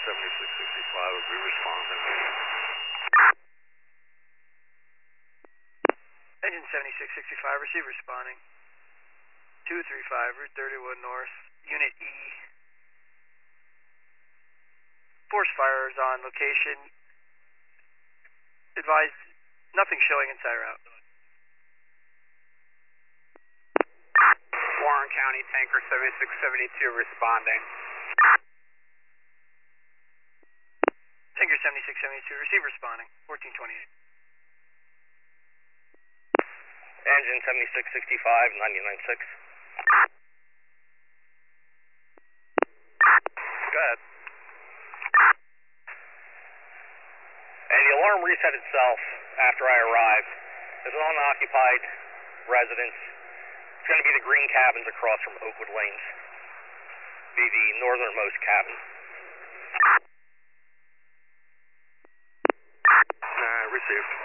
7665 will be responding. Engine 7665, receive responding. 235, Route 31 North, Unit E. Forest fire is on location. Advised, nothing showing inside route. Warren County Tanker 7672 responding. Tanker 7672, receive responding. 1428. Engine 7665, 996. Go ahead. And the alarm reset itself after I arrived. There's an unoccupied residence. It's going to be the green cabins across from Oakwood Lanes. Be the northernmost cabin. Received.